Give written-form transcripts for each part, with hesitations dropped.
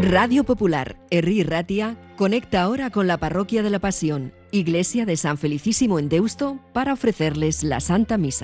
Radio Popular, Herri Ratia, conecta ahora con la Parroquia de la Pasión, Iglesia de San Felicísimo en Deusto, para ofrecerles la Santa Misa.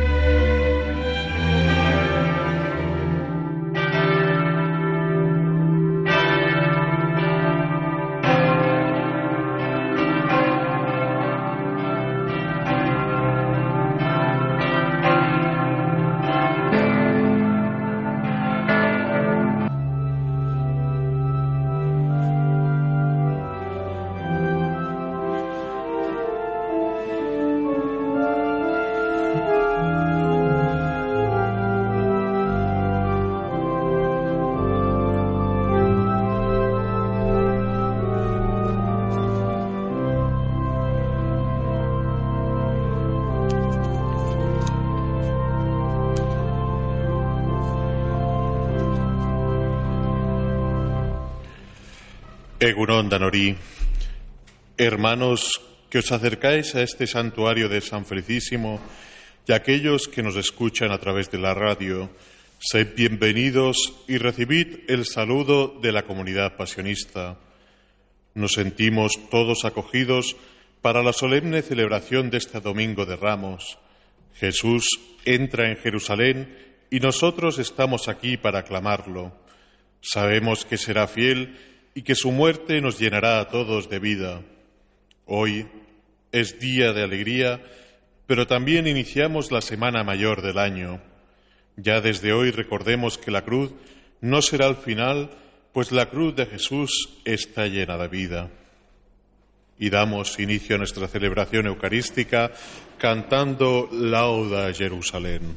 Egunon Danori, hermanos que os acercáis a este santuario de San Felicísimo y aquellos que nos escuchan a través de la radio, sed bienvenidos y recibid el saludo de la comunidad pasionista. Nos sentimos todos acogidos para la solemne celebración de este Domingo de Ramos. Jesús entra en Jerusalén y nosotros estamos aquí para aclamarlo. Sabemos que será fiel y que su muerte nos llenará a todos de vida. Hoy es día de alegría, pero también iniciamos la Semana Mayor del año. Ya desde hoy recordemos que la cruz no será el final, pues la cruz de Jesús está llena de vida. Y damos inicio a nuestra celebración eucarística cantando Lauda a Jerusalén.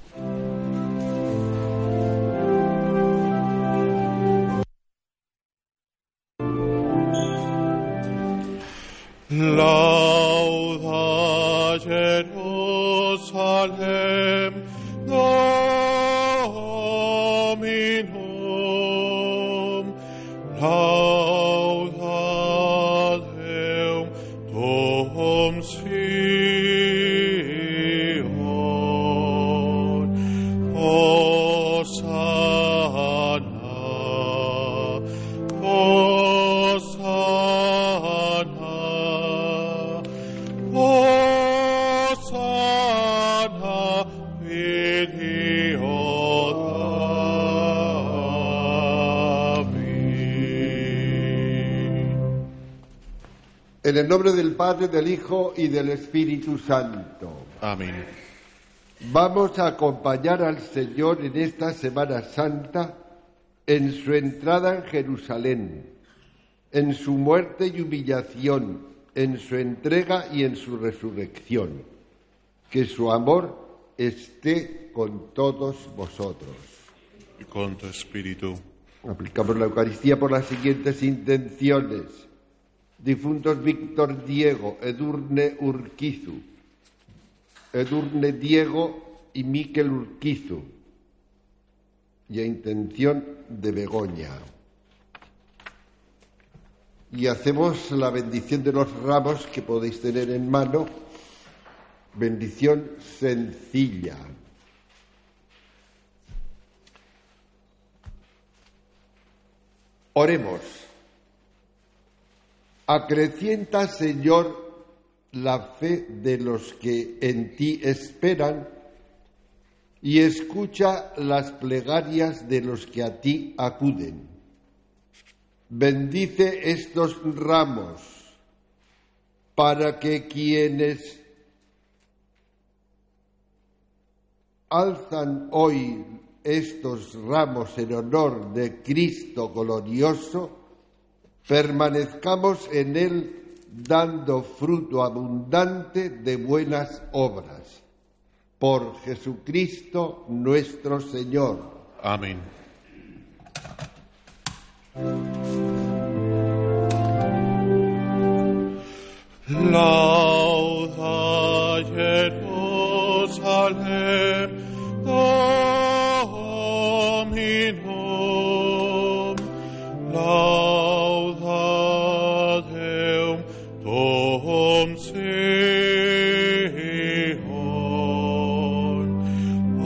Lauda Jerusalem Dominum, lauda Deum tuum Sion, Hosanna, Hosanna, Hosanna, Filio David. En el nombre del Padre, del Hijo y del Espíritu Santo. Amén. Vamos a acompañar al Señor en esta Semana Santa en su entrada en Jerusalén, en su muerte y humillación, en su entrega y en su resurrección. Que su amor esté con todos vosotros. Y con tu espíritu. Aplicamos la Eucaristía por las siguientes intenciones: difuntos Víctor Diego, Edurne Urquizu, Edurne Diego y Miquel Urquizu, y a intención de Begoña. Y hacemos la bendición de los ramos que podéis tener en mano, bendición sencilla. Oremos. Acrecienta, Señor, la fe de los que en ti esperan y escucha las plegarias de los que a ti acuden. Bendice estos ramos para que quienes alzan hoy estos ramos en honor de Cristo glorioso, permanezcamos en Él dando fruto abundante de buenas obras. Por Jesucristo nuestro Señor. Amén. Lauda Jerusalem Dominum, lauda Deum tuum Sion,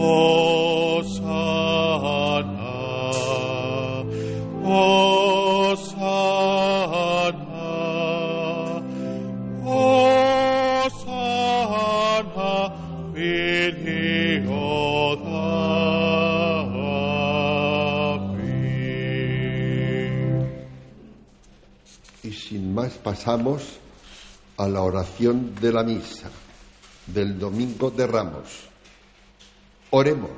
Hosanna, Hosanna, Y sin más pasamos a la oración de la misa del Domingo de Ramos. Oremos.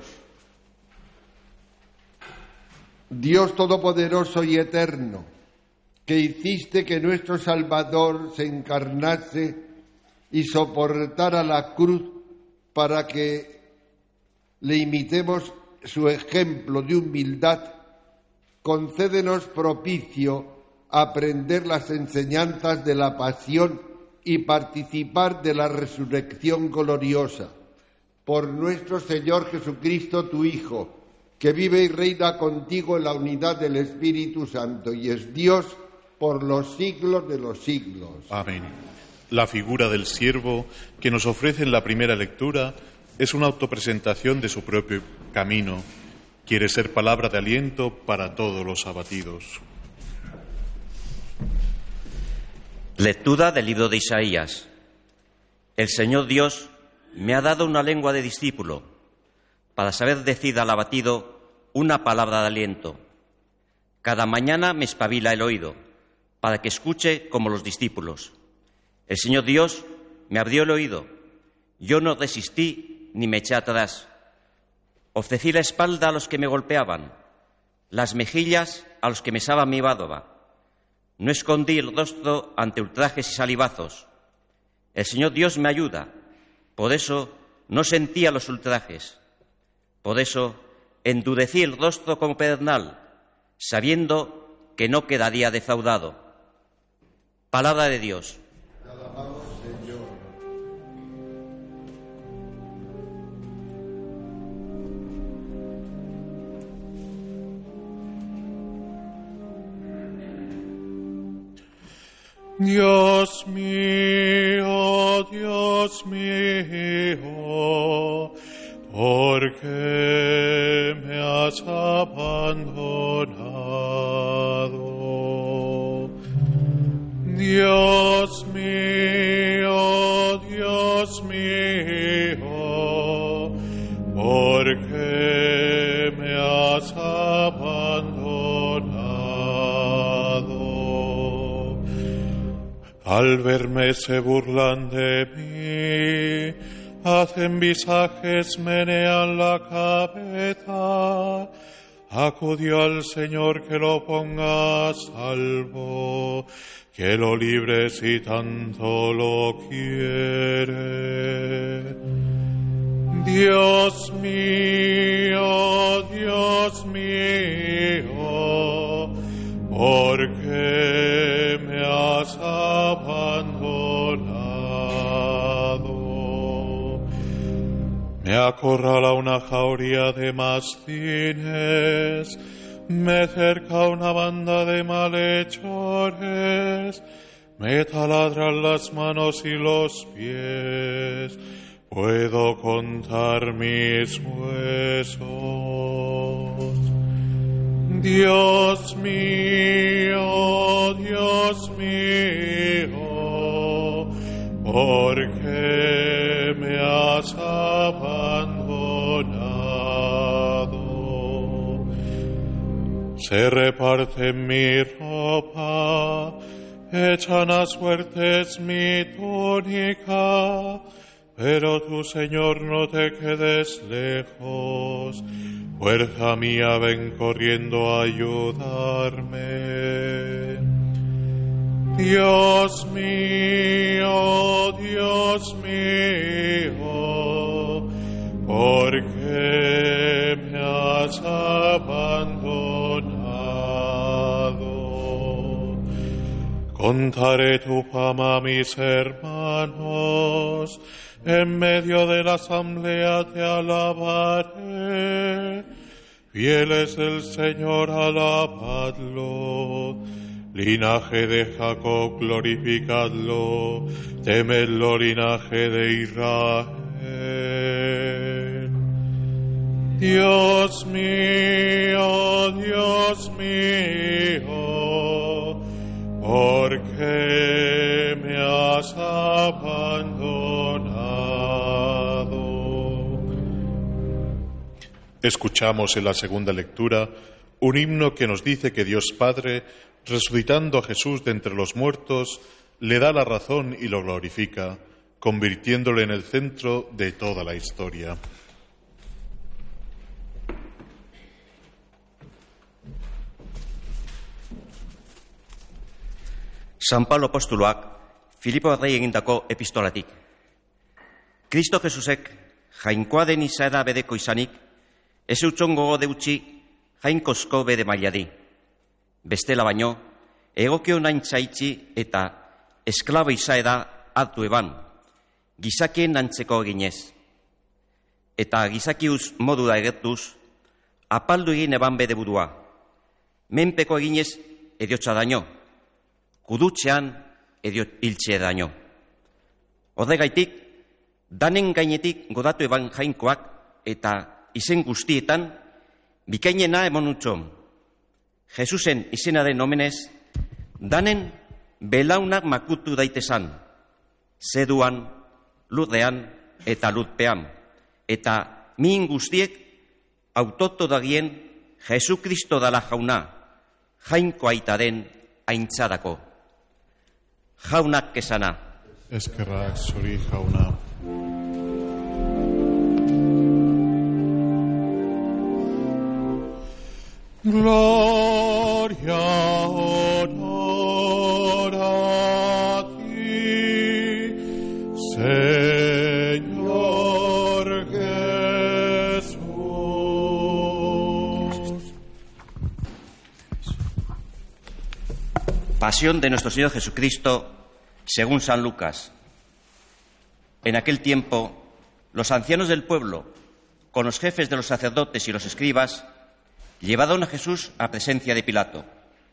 Dios Todopoderoso y Eterno, que hiciste que nuestro Salvador se encarnase y soportara la cruz para que le imitemos su ejemplo de humildad, concédenos propicio a aprender las enseñanzas de la pasión y participar de la resurrección gloriosa. Por nuestro Señor Jesucristo, tu Hijo, que vive y reina contigo en la unidad del Espíritu Santo y es Dios por los siglos de los siglos. Amén. La figura del siervo que nos ofrece en la primera lectura es una autopresentación de su propio camino. Quiere ser palabra de aliento para todos los abatidos. Lectura del libro de Isaías. El Señor Dios me ha dado una lengua de discípulo para saber decir al abatido una palabra de aliento. Cada mañana me espabila el oído para que escuche como los discípulos. El Señor Dios me abrió el oído. Yo no resistí ni me eché atrás. Ofrecí la espalda a los que me golpeaban, las mejillas a los que mesaban mi bádoba. No escondí el rostro ante ultrajes y salivazos. El Señor Dios me ayuda, por eso no sentía los ultrajes. Por eso endurecí el rostro como pedernal, sabiendo que no quedaría defraudado. Palabra de Dios. Te alabamos, Señor. Dios mío, ¿por qué me has abandonado? Dios mío, ¿por qué me has abandonado? Al verme se burlan de mí, hacen visajes, menean la cabeza. Acudió al Señor que lo ponga a salvo, que lo libre si tanto lo quiere. Dios mío, ¿por qué me has abandonado? Me acorrala una jauría de mastines, me cerca una banda de malhechores, me taladran las manos y los pies, puedo contar mis huesos. Dios mío, ¿por qué me has abandonado? Se reparten mi ropa, echan a suertes mi túnica, pero tú, Señor, no te quedes lejos. Fuerza mía, ven corriendo a ayudarme. Dios mío, ¿por qué me has abandonado? Contaré tu fama a mis hermanos, en medio de la asamblea te alabaré. Fieles del Señor, alabadlo. Linaje de Jacob, glorificadlo. Temedlo, linaje de Israel. Dios mío, ¿por qué me has abandonado? Escuchamos en la segunda lectura un himno que nos dice que Dios Padre, resucitando a Jesús de entre los muertos, le da la razón y lo glorifica, convirtiéndole en el centro de toda la historia. San Pablo apostoluak Filipoarrei egindako epistolatik. Kristo Jesusek jainkoa den izaera bedeko izanik, ez eutxon gogo deutsi jainkozko bede mailadi. Bestela baino, egokio naintzaitzi eta esklabo izaera hartu eban, gizakien antzeko eginez. Eta gizakiuz modu da egertuz, apaldu egin eban bede burua. Menpeko eginez ediotza daño, kudutxean edio hiltxe daño. Horregaitik, danen gainetik godatu eban jainkoak eta izen guztietan, bikainena emon utxon. Jesusen izenaren omenez, danen belaunak makutu daitezan, zeduan, lurrean eta lurpean, eta mihin guztiek autoto dagien Jesu Kristo dala jauna, jainko aitaren aintzadako. Jaunak kesana. Eskerrak zuri jauna. Gloria honor a ti, Señor Jesús. Pasión de nuestro Señor Jesucristo según San Lucas. En aquel tiempo, los ancianos del pueblo, con los jefes de los sacerdotes y los escribas, llevaron a Jesús a presencia de Pilato.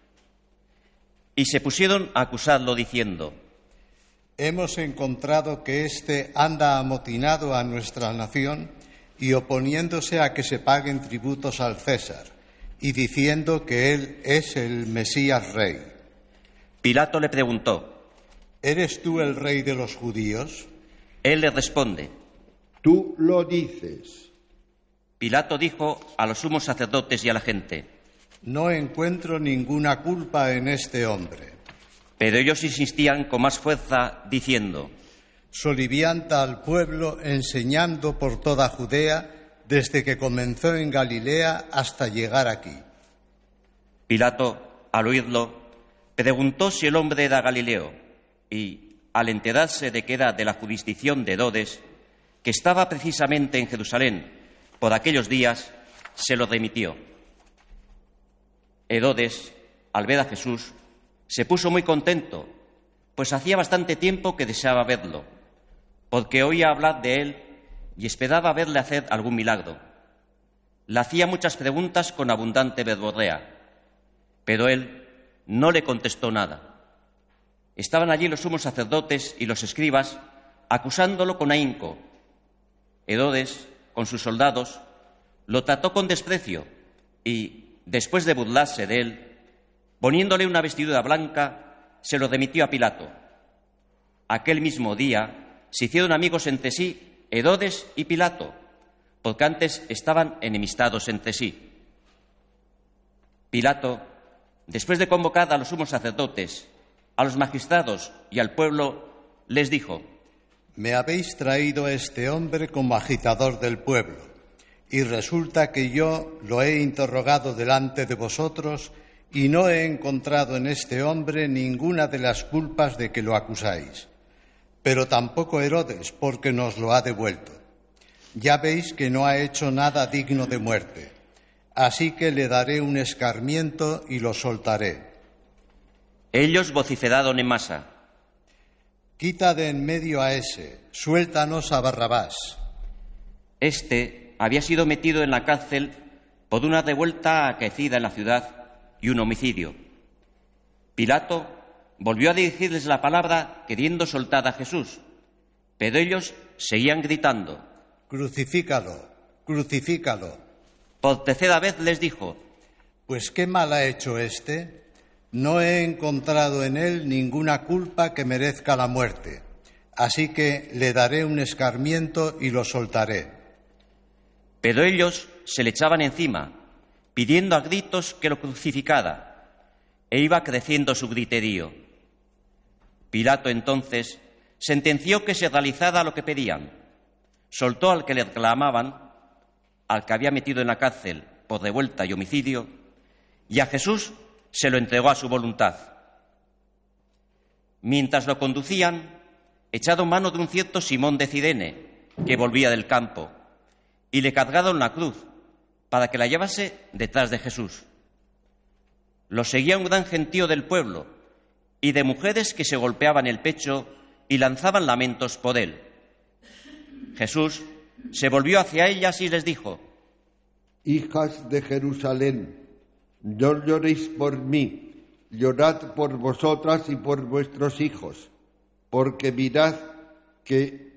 Y se pusieron a acusarlo diciendo: Hemos encontrado que éste anda amotinado a nuestra nación y oponiéndose a que se paguen tributos al César, y diciendo que él es el Mesías Rey. Pilato le preguntó: ¿Eres tú el rey de los judíos? Él le responde: Tú lo dices. Pilato dijo a los sumos sacerdotes y a la gente: No encuentro ninguna culpa en este hombre. Pero ellos insistían con más fuerza, diciendo: Solivianta al pueblo enseñando por toda Judea, desde que comenzó en Galilea hasta llegar aquí. Pilato, al oírlo, preguntó si el hombre era Galileo, y, al enterarse de que era de la jurisdicción de Herodes, que estaba precisamente en Jerusalén por aquellos días, se lo remitió. Herodes, al ver a Jesús, se puso muy contento, pues hacía bastante tiempo que deseaba verlo, porque oía hablar de él y esperaba verle hacer algún milagro. Le hacía muchas preguntas con abundante verborrea, pero él no le contestó nada. Estaban allí los sumos sacerdotes y los escribas acusándolo con ahínco. Herodes, con sus soldados, lo trató con desprecio y, después de burlarse de él, poniéndole una vestidura blanca, se lo remitió a Pilato. Aquel mismo día se hicieron amigos entre sí Herodes y Pilato, porque antes estaban enemistados entre sí. Pilato, después de convocar a los sumos sacerdotes, a los magistrados y al pueblo, les dijo: Me habéis traído a este hombre como agitador del pueblo, y resulta que yo lo he interrogado delante de vosotros y no he encontrado en este hombre ninguna de las culpas de que lo acusáis. Pero tampoco Herodes, porque nos lo ha devuelto. Ya veis que no ha hecho nada digno de muerte, así que le daré un escarmiento y lo soltaré. Ellos vociferaron en masa: Quita de en medio a ese, suéltanos a Barrabás. Este había sido metido en la cárcel por una revuelta acaecida en la ciudad y un homicidio. Pilato volvió a dirigirles la palabra queriendo soltar a Jesús, pero ellos seguían gritando: Crucifícalo, crucifícalo. Por tercera vez les dijo: Pues qué mal ha hecho éste. No he encontrado en él ninguna culpa que merezca la muerte, así que le daré un escarmiento y lo soltaré. Pero ellos se le echaban encima, pidiendo a gritos que lo crucificara, e iba creciendo su griterío. Pilato entonces sentenció que se realizara lo que pedían. Soltó al que le reclamaban, al que había metido en la cárcel por revuelta y homicidio, y a Jesús se lo entregó a su voluntad. Mientras lo conducían, echaron mano de un cierto Simón de Cirene, que volvía del campo, y le cargaron la cruz para que la llevase detrás de Jesús. Lo seguía un gran gentío del pueblo y de mujeres que se golpeaban el pecho y lanzaban lamentos por él. Jesús se volvió hacia ellas y les dijo: Hijas de Jerusalén, no lloréis por mí, llorad por vosotras y por vuestros hijos, porque mirad que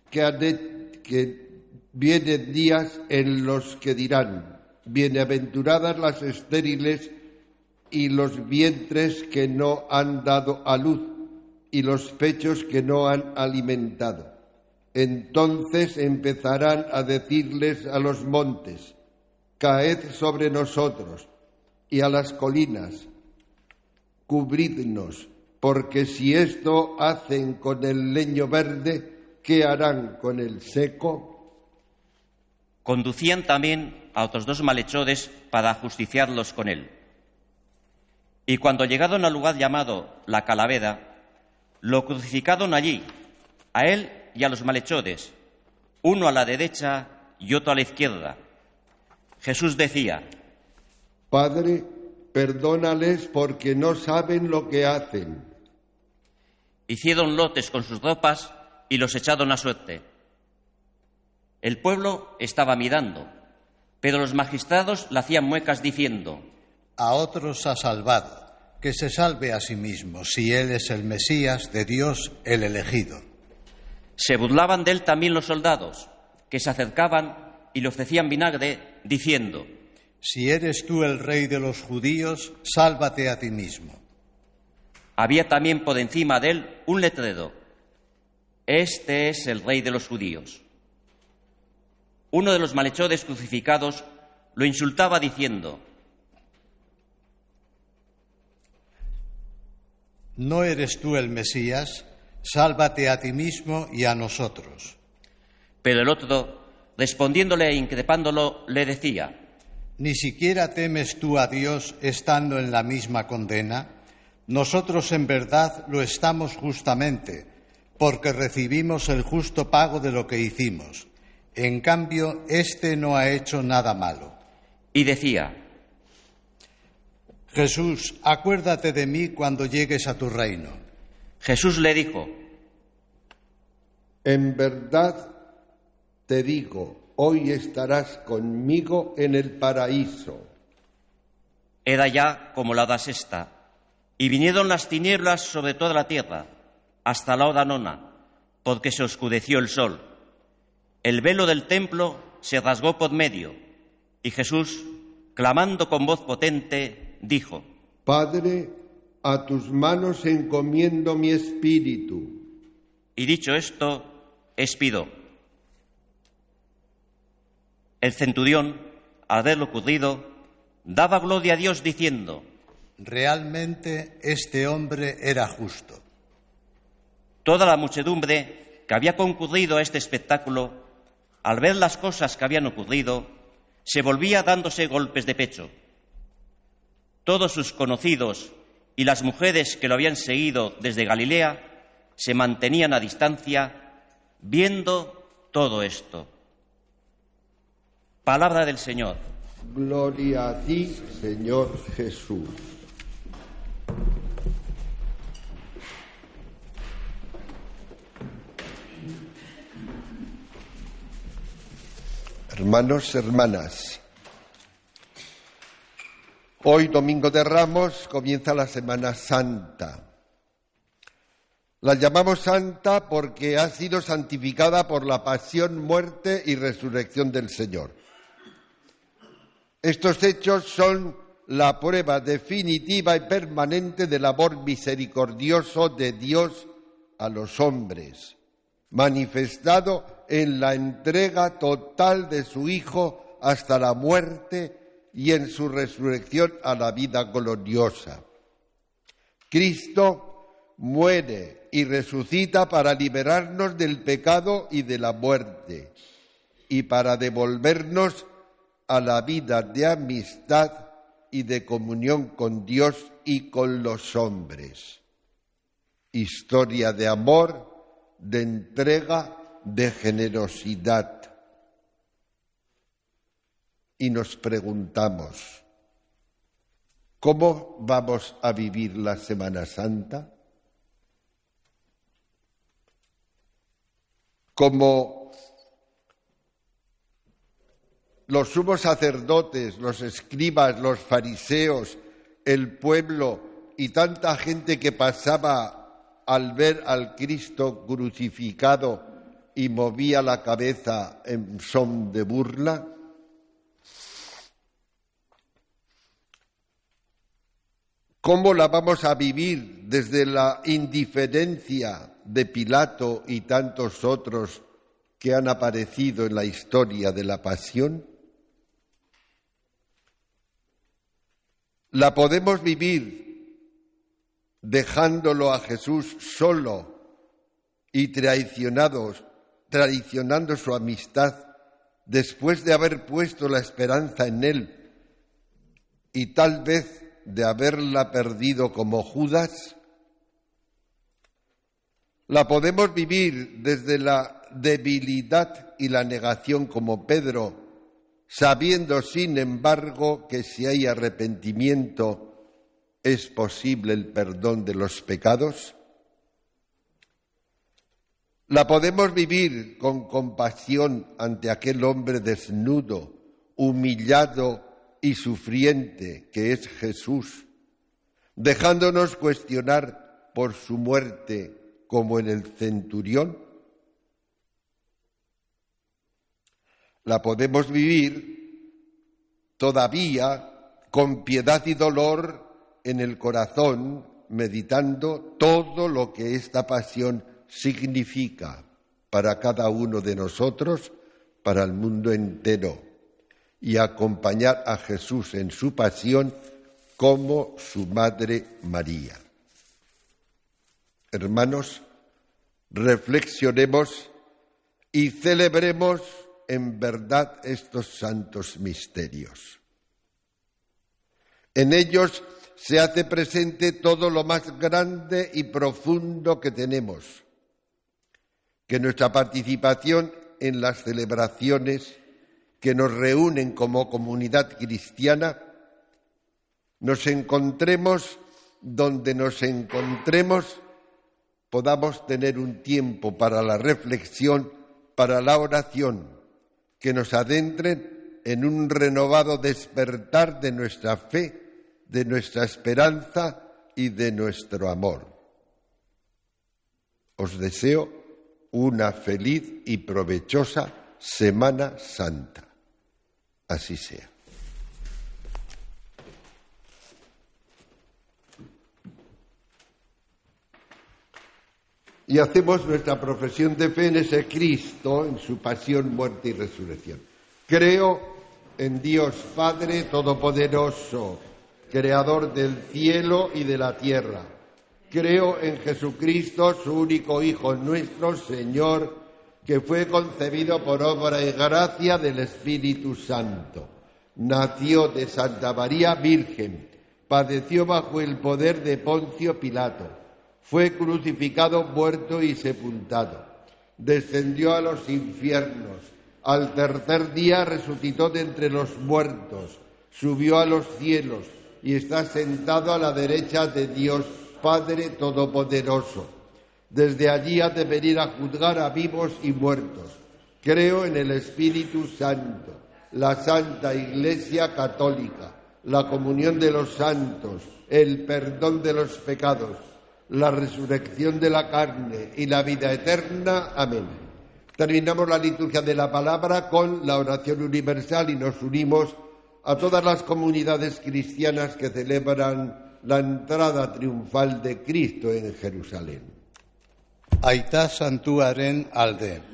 vienen días en los que dirán: bienaventuradas las estériles y los vientres que no han dado a luz y los pechos que no han alimentado. Entonces empezarán a decirles a los montes: caed sobre nosotros, y a las colinas: cubridnos, porque si esto hacen con el leño verde, ¿qué harán con el seco? Conducían también a otros 2 malhechores para ajusticiarlos con él. Y cuando llegaron al lugar llamado La Calavera, lo crucificaron allí, a él y a los malhechores, uno a la derecha y otro a la izquierda. Jesús decía: Padre, perdónales porque no saben lo que hacen. Hicieron lotes con sus ropas y los echaron a suerte. El pueblo estaba mirando, pero los magistrados le hacían muecas diciendo: A otros ha salvado, que se salve a sí mismo, si él es el Mesías de Dios, el elegido. Se burlaban de él también los soldados, que se acercaban y le ofrecían vinagre, diciendo: Si eres tú el rey de los judíos, sálvate a ti mismo. Había también por encima de él un letrero: Este es el rey de los judíos. Uno de los malhechores crucificados lo insultaba diciendo: ¿No eres tú el Mesías? Sálvate a ti mismo y a nosotros. Pero el otro, respondiéndole e increpándolo, le decía: ¿Ni siquiera temes tú a Dios estando en la misma condena? Nosotros en verdad lo estamos justamente, porque recibimos el justo pago de lo que hicimos. En cambio, éste no ha hecho nada malo. Y decía: Jesús, acuérdate de mí cuando llegues a tu reino. Jesús le dijo: En verdad te digo, hoy estarás conmigo en el paraíso. Era ya como la hora sexta, y vinieron las tinieblas sobre toda la tierra, hasta la hora nona, porque se oscureció el sol. El velo del templo se rasgó por medio, y Jesús, clamando con voz potente, dijo: Padre, a tus manos encomiendo mi espíritu. Y dicho esto, expiró. El centurión, al verlo ocurrido, daba gloria a Dios diciendo: Realmente este hombre era justo. Toda la muchedumbre que había concurrido a este espectáculo, al ver las cosas que habían ocurrido, se volvía dándose golpes de pecho. Todos sus conocidos y las mujeres que lo habían seguido desde Galilea se mantenían a distancia viendo todo esto. Palabra del Señor. Gloria a ti, Señor Jesús. Hermanos, hermanas, hoy, Domingo de Ramos, comienza la Semana Santa. La llamamos santa porque ha sido santificada por la pasión, muerte y resurrección del Señor. Estos hechos son la prueba definitiva y permanente del amor misericordioso de Dios a los hombres, manifestado en la entrega total de su Hijo hasta la muerte y en su resurrección a la vida gloriosa. Cristo muere y resucita para liberarnos del pecado y de la muerte y para devolvernos a la vida de amistad y de comunión con Dios y con los hombres. Historia de amor, de entrega, de generosidad. Y nos preguntamos, ¿cómo vamos a vivir la Semana Santa? Como los sumos sacerdotes, los escribas, los fariseos, el pueblo y tanta gente que pasaba al ver al Cristo crucificado y movía la cabeza en son de burla. ¿Cómo la vamos a vivir desde la indiferencia de Pilato y tantos otros que han aparecido en la historia de la pasión? ¿La podemos vivir dejándolo a Jesús solo y traicionando su amistad después de haber puesto la esperanza en Él y tal vez de haberla perdido como Judas? ¿La podemos vivir desde la debilidad y la negación como Pedro, sabiendo sin embargo que si hay arrepentimiento es posible el perdón de los pecados? ¿La podemos vivir con compasión ante aquel hombre desnudo, humillado y sufriente que es Jesús, dejándonos cuestionar por su muerte como en el centurión? La podemos vivir todavía con piedad y dolor en el corazón, meditando todo lo que esta pasión significa para cada uno de nosotros, para el mundo entero, y acompañar a Jesús en su pasión como su Madre María. Hermanos, reflexionemos y celebremos en verdad estos santos misterios. En ellos se hace presente todo lo más grande y profundo que tenemos, que nuestra participación en las celebraciones que nos reúnen como comunidad cristiana, nos encontremos donde nos encontremos, podamos tener un tiempo para la reflexión, para la oración, que nos adentren en un renovado despertar de nuestra fe, de nuestra esperanza y de nuestro amor. Os deseo una feliz y provechosa Semana Santa. Así sea. Y hacemos nuestra profesión de fe en ese Cristo, en su pasión, muerte y resurrección. Creo en Dios Padre Todopoderoso, Creador del cielo y de la tierra. Creo en Jesucristo, su único Hijo nuestro, Señor, que fue concebido por obra y gracia del Espíritu Santo. Nació de Santa María Virgen, padeció bajo el poder de Poncio Pilato, fue crucificado, muerto y sepultado, descendió a los infiernos, al tercer día resucitó de entre los muertos, subió a los cielos y está sentado a la derecha de Dios Padre Todopoderoso. Desde allí ha de venir a juzgar a vivos y muertos. Creo en el Espíritu Santo, la Santa Iglesia Católica, la comunión de los santos, el perdón de los pecados, la resurrección de la carne y la vida eterna. Amén. Terminamos la liturgia de la palabra con la oración universal y nos unimos a todas las comunidades cristianas que celebran la entrada triunfal de Cristo en Jerusalén. Aita santuaren alde,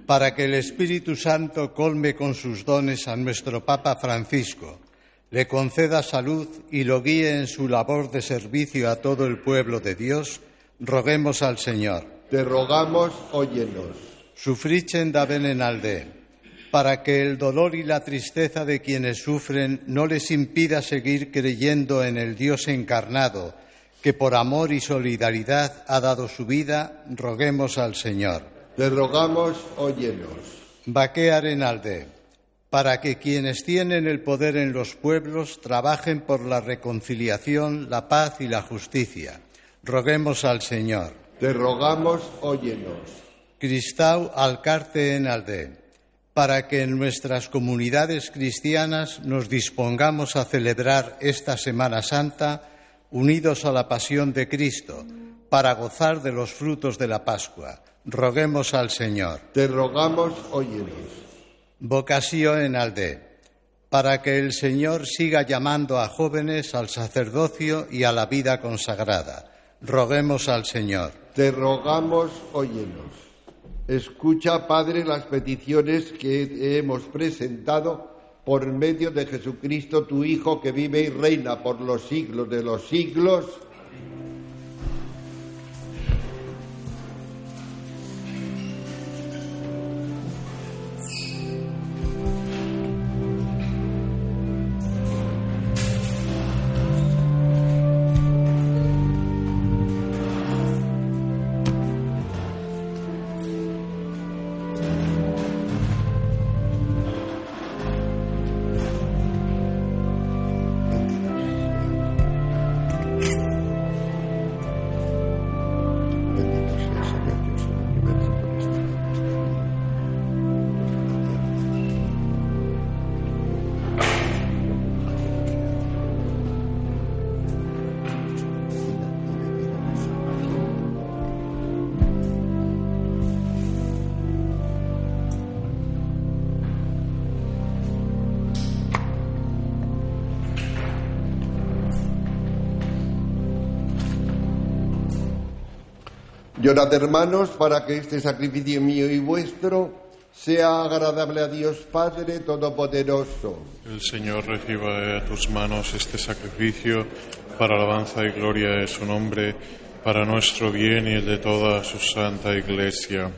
para que el Espíritu Santo colme con sus dones a nuestro Papa Francisco, le conceda salud y lo guíe en su labor de servicio a todo el pueblo de Dios, roguemos al Señor. Te rogamos, óyenos. Sufrichen da venenalde, para que el dolor y la tristeza de quienes sufren no les impida seguir creyendo en el Dios encarnado, que por amor y solidaridad ha dado su vida, roguemos al Señor. Te rogamos, óyenos. Baqué arenalde, para que quienes tienen el poder en los pueblos trabajen por la reconciliación, la paz y la justicia. Roguemos al Señor. Te rogamos, óyenos. Cristau alcarte en alde, para que en nuestras comunidades cristianas nos dispongamos a celebrar esta Semana Santa unidos a la pasión de Cristo, para gozar de los frutos de la Pascua. Roguemos al Señor. Te rogamos, óyenos. Vocación en alde, para que el Señor siga llamando a jóvenes al sacerdocio y a la vida consagrada. Roguemos al Señor. Te rogamos, óyenos. Escucha, Padre, las peticiones que hemos presentado por medio de Jesucristo, tu Hijo, que vive y reina por los siglos de los siglos. Llorad, hermanos, para que este sacrificio mío y vuestro sea agradable a Dios Padre Todopoderoso. El Señor reciba de tus manos este sacrificio para alabanza y gloria de su nombre, para nuestro bien y el de toda su santa Iglesia.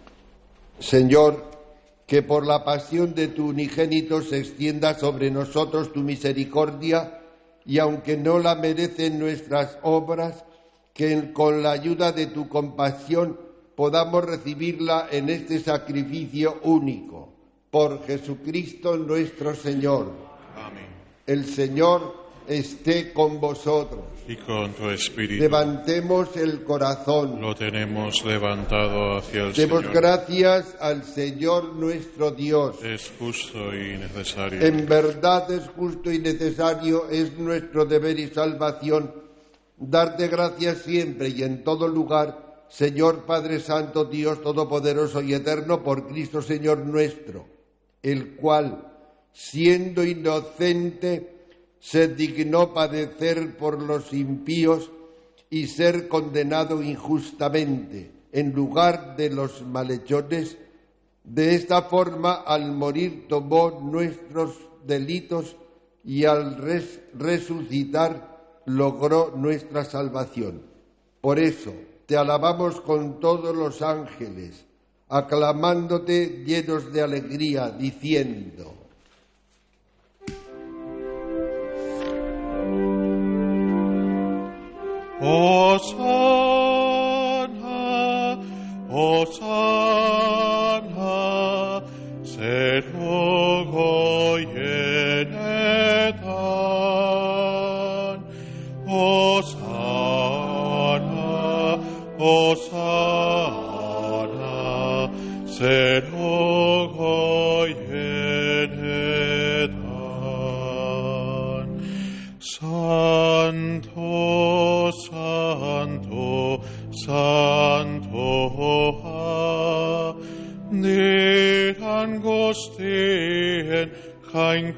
Señor, que por la pasión de tu unigénito se extienda sobre nosotros tu misericordia, y aunque no la merecen nuestras obras, que con la ayuda de tu compasión podamos recibirla en este sacrificio único. Por Jesucristo nuestro Señor. Amén. El Señor esté con vosotros. Y con tu espíritu. Levantemos el corazón. Lo tenemos levantado hacia el Demos Señor. gracias al Señor nuestro Dios. Es justo y necesario. En verdad es justo y necesario, es nuestro deber y salvación darte gracias siempre y en todo lugar, Señor Padre Santo, Dios Todopoderoso y Eterno, por Cristo Señor nuestro, el cual, siendo inocente, se dignó padecer por los impíos y ser condenado injustamente en lugar de los malhechores. De esta forma, al morir, tomó nuestros delitos y al resucitar logró nuestra salvación. Por eso te alabamos con todos los ángeles, aclamándote llenos de alegría, diciendo: Hosanna, Hosanna, seru goienetan. Hosanna, Hosanna, seru goienetan. Santo, Santo, Santo, dit angustien kein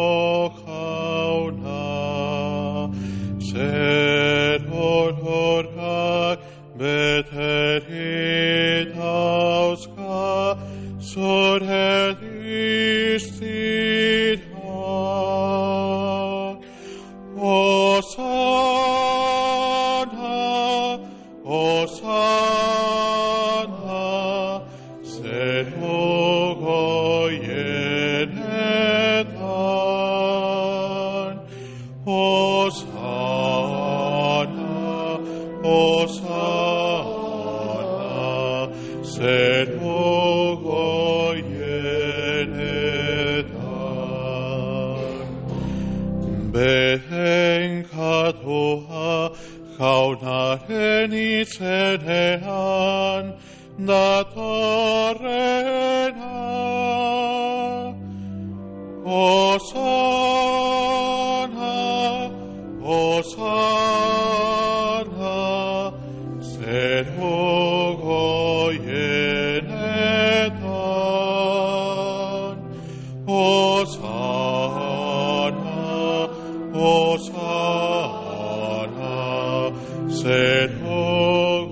Kochauna, sed horak beterit ausca, soredistina, Hosanna, Hosanna, sed hoc ienetan, Hosanna, Hosanna, sed hoc ienetan. Bencatua caunarenis enean datorena, Hosanna, Hosanna, sed hoc ienetan, Hosanna, Hosanna, sed hoc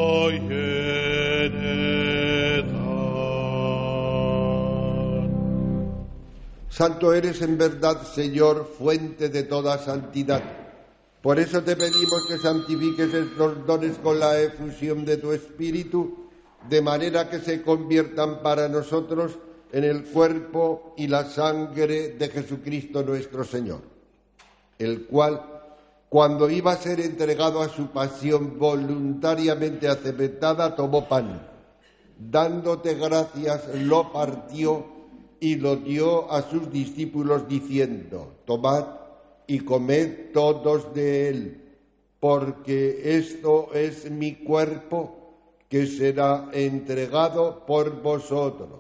ienetan. Santo eres en verdad, Señor, fuente de toda santidad. Por eso te pedimos que santifiques estos dones con la efusión de tu Espíritu, de manera que se conviertan para nosotros en el cuerpo y la sangre de Jesucristo nuestro Señor, el cual, cuando iba a ser entregado a su pasión voluntariamente aceptada, tomó pan, dándote gracias, lo partió y lo dio a sus discípulos diciendo: tomad y comed todos de él, porque esto es mi cuerpo que será entregado por vosotros.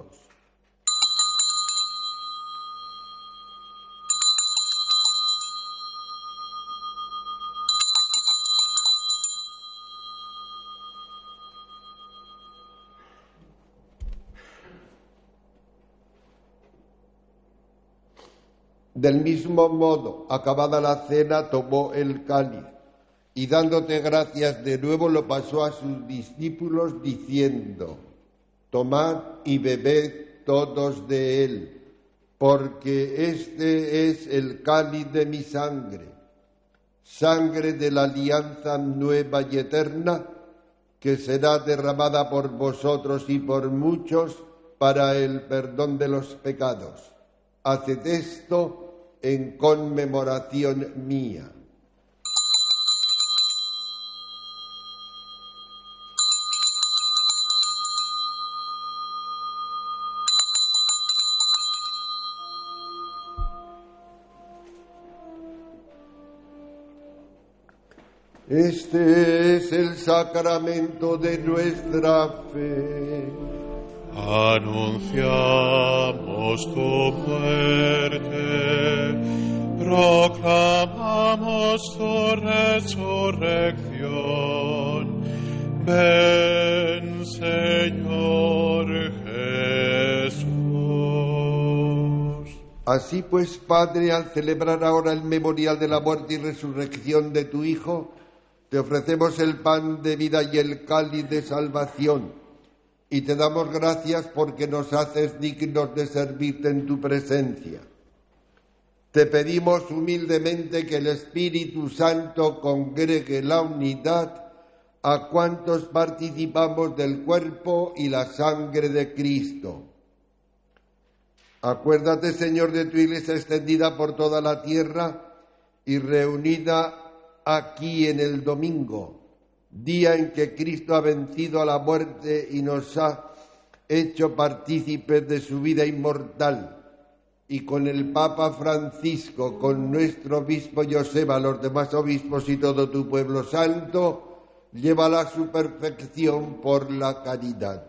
Del mismo modo, acabada la cena, tomó el cáliz y dándote gracias de nuevo lo pasó a sus discípulos diciendo: tomad y bebed todos de él, porque este es el cáliz de mi sangre, sangre de la alianza nueva y eterna, que será derramada por vosotros y por muchos para el perdón de los pecados. Haced esto en conmemoración mía. Este es el sacramento de nuestra fe. Anunciamos tu muerte, proclamamos tu resurrección. Ven, Señor Jesús. Así pues, Padre, al celebrar ahora el memorial de la muerte y resurrección de tu Hijo, te ofrecemos el pan de vida y el cáliz de salvación. Y te damos gracias porque nos haces dignos de servirte en tu presencia. Te pedimos humildemente que el Espíritu Santo congregue la unidad a cuantos participamos del cuerpo y la sangre de Cristo. Acuérdate, Señor, de tu Iglesia extendida por toda la tierra y reunida aquí en el domingo, día en que Cristo ha vencido a la muerte y nos ha hecho partícipes de su vida inmortal, y con el Papa Francisco, con nuestro obispo Joseba, los demás obispos y todo tu pueblo santo, llévala a su perfección por la caridad.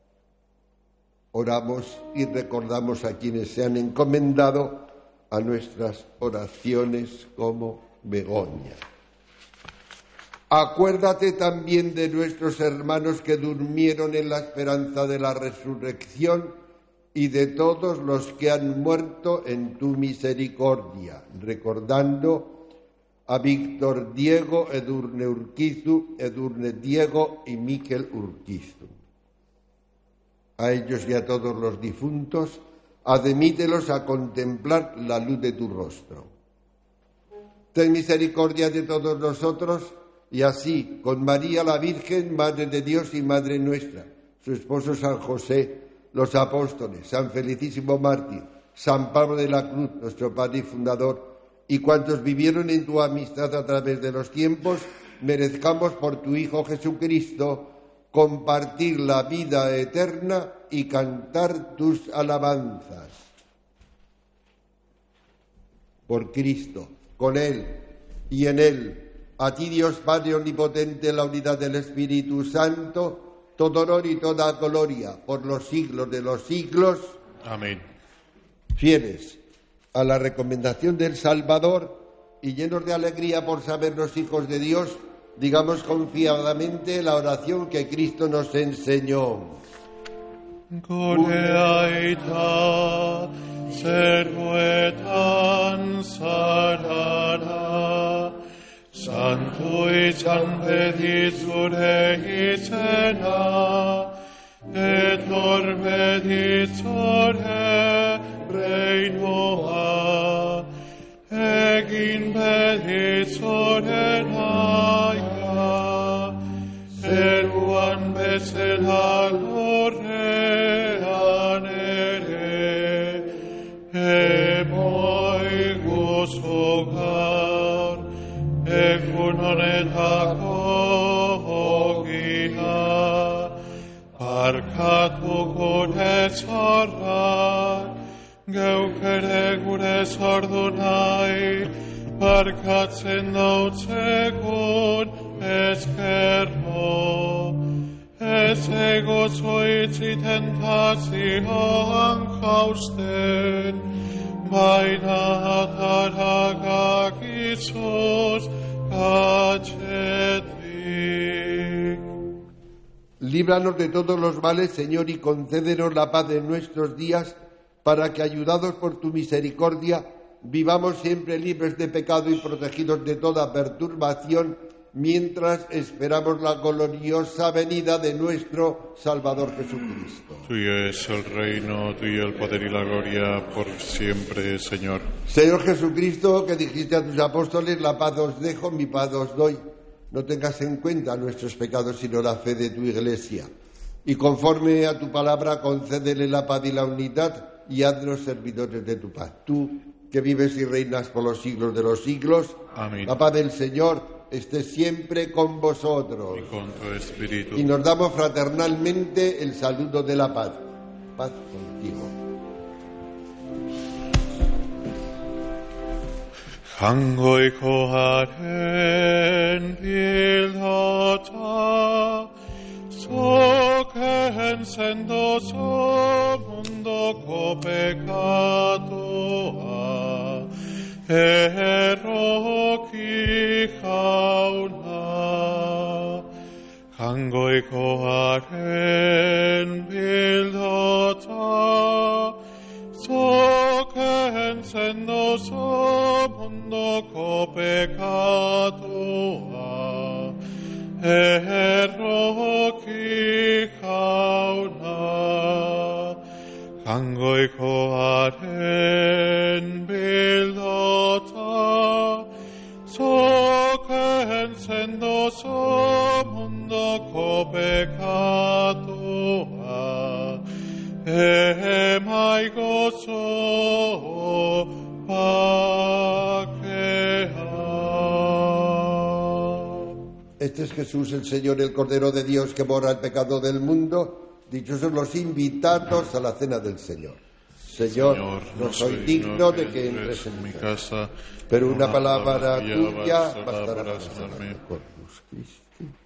Oramos y recordamos a quienes se han encomendado a nuestras oraciones como Begoña. Acuérdate también de nuestros hermanos que durmieron en la esperanza de la resurrección y de todos los que han muerto en tu misericordia, recordando a Víctor Diego, Edurne Urquizu, Edurne Diego y Miquel Urquizu. A ellos y a todos los difuntos, admítelos a contemplar la luz de tu rostro. Ten misericordia de todos nosotros, y así, con María la Virgen, Madre de Dios y Madre nuestra, su esposo San José, los apóstoles, San Felicísimo Mártir, San Pablo de la Cruz, nuestro Padre y Fundador, y cuantos vivieron en tu amistad a través de los tiempos, merezcamos por tu Hijo Jesucristo compartir la vida eterna y cantar tus alabanzas. Por Cristo, con Él y en Él, a ti Dios Padre Omnipotente, en la unidad del Espíritu Santo, todo honor y toda gloria por los siglos de los siglos. Amén. Fieles a la recomendación del Salvador y llenos de alegría por sabernos hijos de Dios, digamos confiadamente la oración que Cristo nos enseñó. Goreaita servuetan sarara, santuitan pedizure izena, et orbedizure reinoa, egin pedizure naia, zeruan bezala lorrean ere, emoi gozo gaur, egun honetako ogia, barkatu gure zorrak, geuk ere gure zordu nahi, barkatzen dautzegun ezkerro. Ez egozoitzi tentazioan jausten, baina ataragak izuz gatzetik. Líbranos de todos los males, Señor, y concédenos la paz en nuestros días, para que, ayudados por tu misericordia, vivamos siempre libres de pecado y protegidos de toda perturbación, mientras esperamos la gloriosa venida de nuestro Salvador Jesucristo. Tuyo es el reino, tuyo el poder y la gloria por siempre, Señor. Señor Jesucristo, que dijiste a tus apóstoles, la paz os dejo, mi paz os doy. No tengas en cuenta nuestros pecados, sino la fe de tu Iglesia. Y conforme a tu palabra, concédele la paz y la unidad, y haznos servidores de tu paz. Tú, que vives y reinas por los siglos de los siglos. Amén. La paz del Señor esté siempre con vosotros. Y con tu espíritu. Y nos damos fraternalmente el saludo de la paz. Paz contigo. Jangoikoaren bildota, zoken sendozo mundoko pekatoa, erroki jauna. Jangoikoaren bildota, zoken sendozo mundoko pekatoa, erroki jauna. Jangoikoaren bildota, zoken sendozo mundoko pekatoa, emai gozo bakea. Este es Jesús, el Señor, el Cordero de Dios, que borra el pecado del mundo. Dichosos los invitados a la cena del Señor. Señor, no soy digno de que entres en mi casa, pero una palabra tuya bastará para sanarme. Corpus Christi.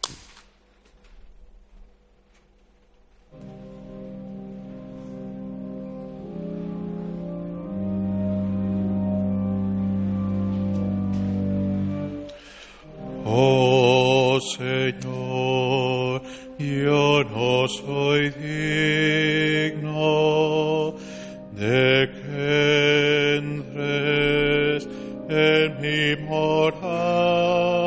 Oh Señor, yo no soy digno de que entres en mi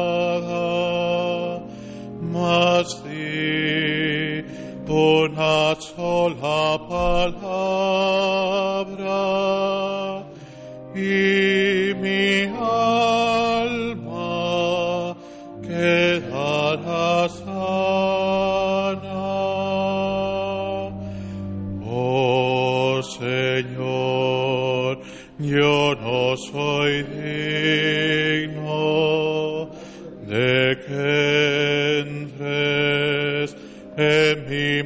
morada, mas di una una sola palabra y mi alma quedará sana. Oh Señor, yo no soy digno de que entres en mi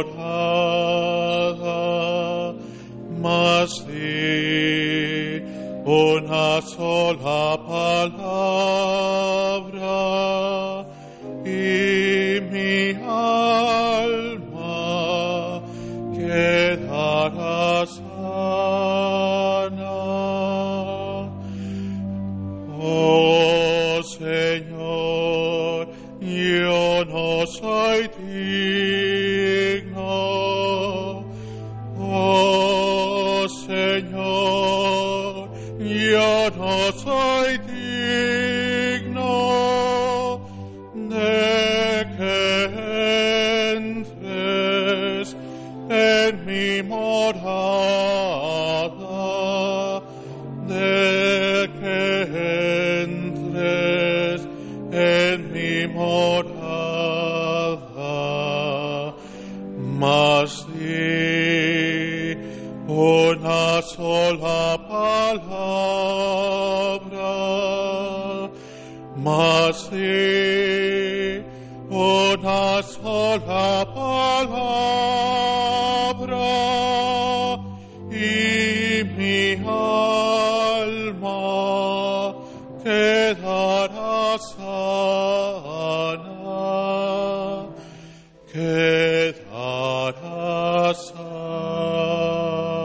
morada, mas di una sola palabra y mi alma quedará sana. Oh Señor, yo no soy digno. Oh Señor, yo no soy digno de que entres en mi morada, de que entres en mi morada, mas di una sola palabra, mas di una sola palabra y mi alma quedará sana, quedará sana.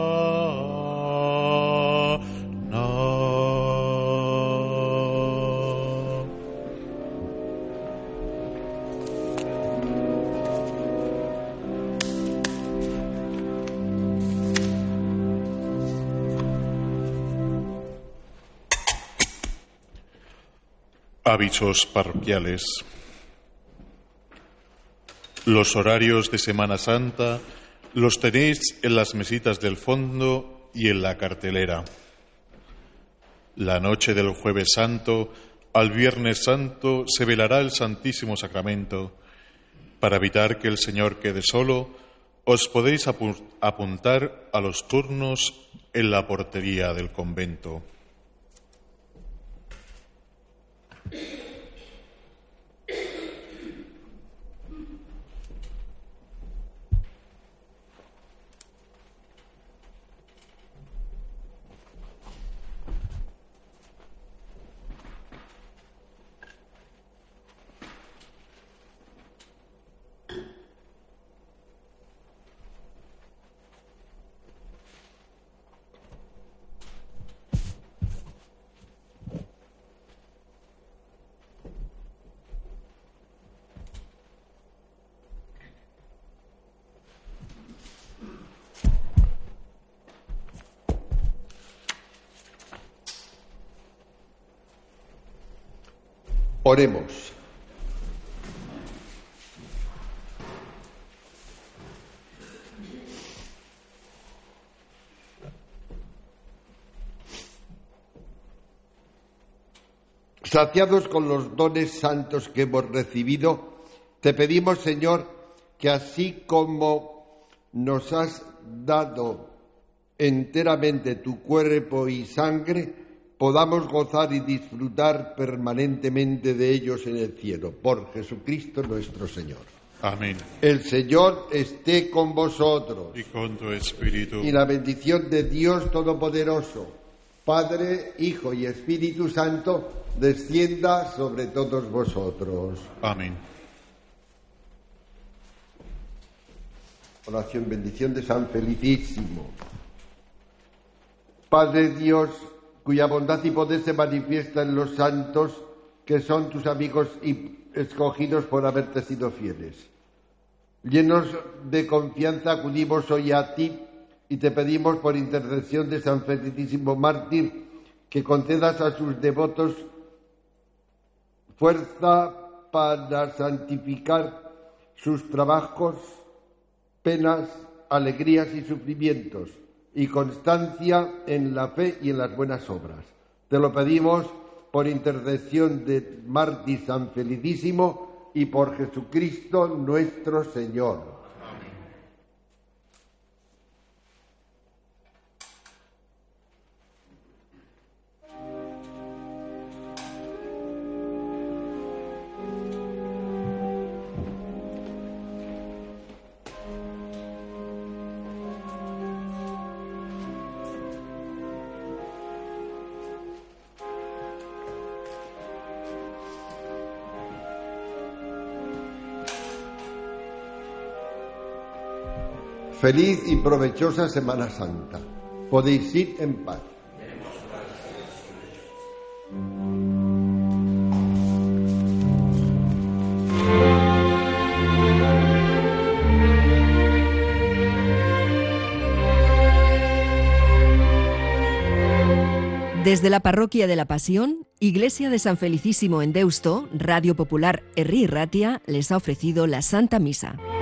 Avisos parroquiales. Los horarios de Semana Santa los tenéis en las mesitas del fondo y en la cartelera. La noche del Jueves Santo al Viernes Santo se velará el Santísimo Sacramento. Para evitar que el Señor quede solo, os podéis apuntar a los turnos en la portería del convento. Oremos. Saciados con los dones santos que hemos recibido, te pedimos, Señor, que así como nos has dado enteramente tu cuerpo y sangre, podamos gozar y disfrutar permanentemente de ellos en el cielo. Por Jesucristo nuestro Señor. Amén. El Señor esté con vosotros. Y con tu espíritu. Y la bendición de Dios Todopoderoso, Padre, Hijo y Espíritu Santo, descienda sobre todos vosotros. Amén. Oración, bendición de San Felicísimo. Padre Dios, cuya bondad y poder se manifiesta en los santos, que son tus amigos y escogidos por haberte sido fieles. Llenos de confianza acudimos hoy a ti y te pedimos por intercesión de San Felicísimo Mártir que concedas a sus devotos fuerza para santificar sus trabajos, penas, alegrías y sufrimientos, y constancia en la fe y en las buenas obras. Te lo pedimos por intercesión de mártir San Felicísimo y por Jesucristo nuestro Señor. Feliz y provechosa Semana Santa. Podéis ir en paz. Desde la Parroquia de la Pasión, Iglesia de San Felicísimo en Deusto, Radio Popular Herri y Ratia les ha ofrecido la Santa Misa.